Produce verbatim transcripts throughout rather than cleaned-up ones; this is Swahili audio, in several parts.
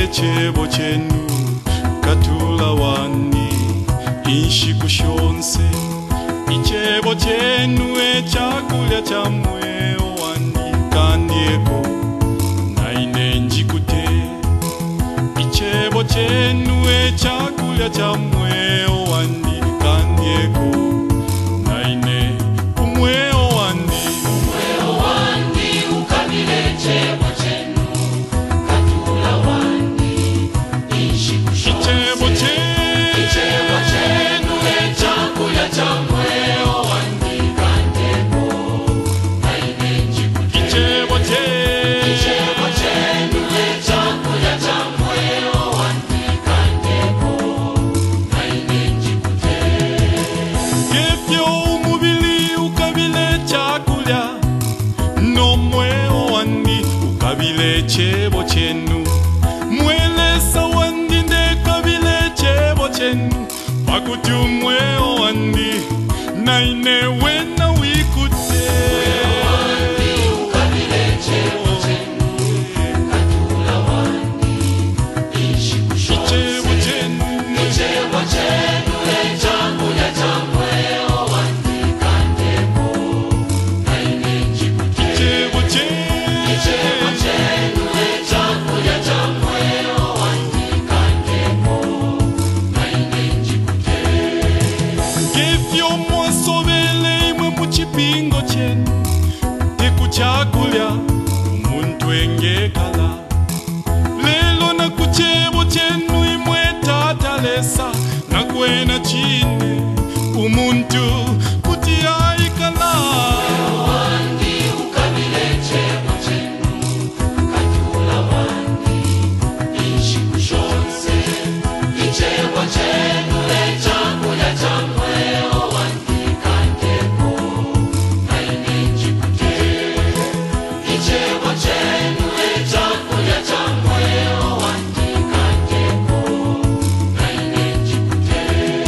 chebo chenu katula wani inshiku shonse ichebo chenu echakulya chamwe wani kandieko naine njikute ichebo chenu echakulya chamwe wani kandieko naine umwe wani umwe wani ukabile chebo chenu katula wani inshiku shonse ichebo chenu ichebo chenu echakulya chamwe wani kandieko naine njikute ichebo chenu ichebo chenu echakulya chamwe wani kandieko naine njikute Gefyo umubili ukabile chakulya nomwe wandi ukabile chebo chenu mwelesa wandi ndekabile chebo chenu pakuti umwe wandi naine wena wikute ukabile chebo chenu katula wani inshiku shonse ichebo chenu ichebo chenu echakulya chamwe wani kandieko naine njikute ichebo chenu ichebo chenu echakulya chamwe wani kandieko naine njikute Gefyo mwasobele imwe muchipingo chenu tikuchakulya umuntu engekala lelo nakuchebo chenu imwe tatalesa nakwena chine umuntu kuti aikala wani ukabile chebo chenu katula wani inshiku shonse ichebo chenu echakulya chamwe wani kandieko naine njikute ichebo chenu echakulya chamwe wani kandieko naine njikute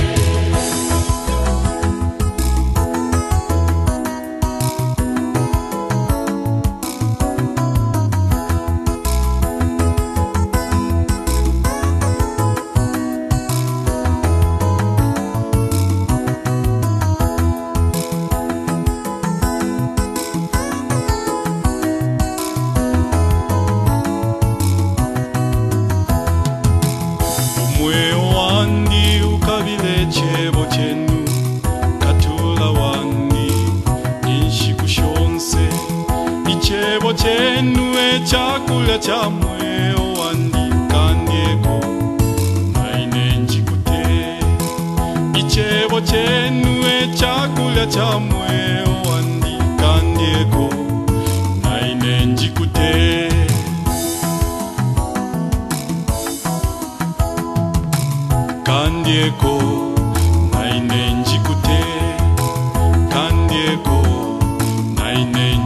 umwe wandi ukabile chebo chenu katula wandi inshiku shonse ichebo chenu echakulya chamwe wandi kandieko naine njikute ichebo chenu echakulya chamwe wandi kandieko naine njikute kandieko naine njikute kandieko naine